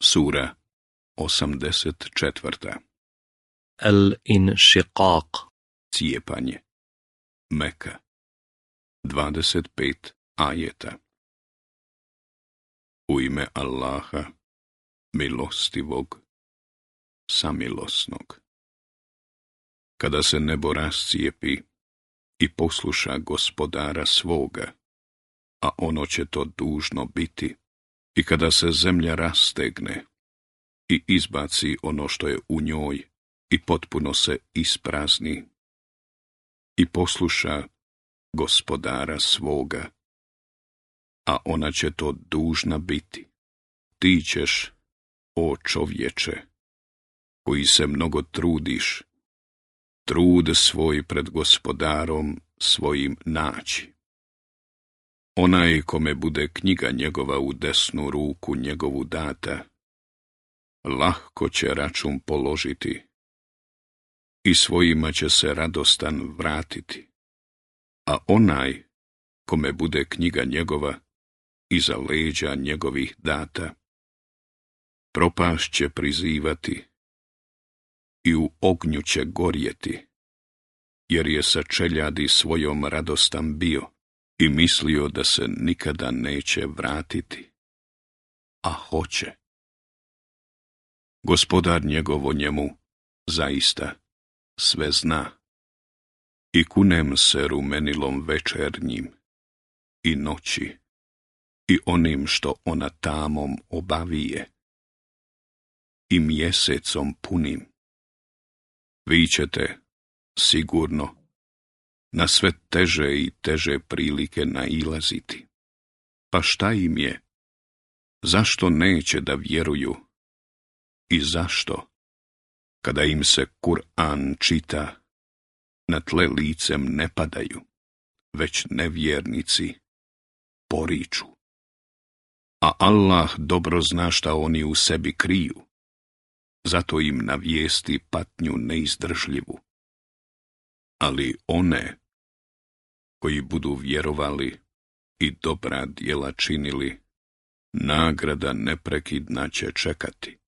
Sura 84. Al-Inšiqaq. Cijepanje. Meka. 25 ajeta. U ime Allaha, milostivog, samilosnog. Kada se nebo rascijepi i posluša gospodara svoga, a ono će to dužno biti, i kada se zemlja rastegne i izbaci ono što je u njoj i potpuno se isprazni, i posluša gospodara svoga, a ona će to dužna biti. Ti ćeš, o čovječe, koji se mnogo trudiš, trud svoj pred gospodarom svojim naći. Onaj kome bude knjiga njegova u desnu ruku njegovu data, lahko će račun položiti i svojima će se radostan vratiti. A onaj kome bude knjiga njegova iza leđa njegovih data, propast će prizivati i u ognju će gorjeti, jer je sa čeljadi svojom radostan bio i mislio da se nikada neće vratiti, a hoće. Gospodar njegov o njemu zaista sve zna, i kunem se rumenilom večernjim i noći i onim što ona tamom obavije i mjesecom punim. Vi ćete, sigurno, na sve teže i teže prilike nailaziti. Pa šta im je? Zašto neće da vjeruju? I zašto, kada im se Kur'an čita, na tle licem ne padaju, već nevjernici poriču? A Allah dobro zna šta oni u sebi kriju, zato im navijesti patnju neizdržljivu. Ali one koji budu vjerovali i dobra djela činili, nagrada neprekidna će čekati.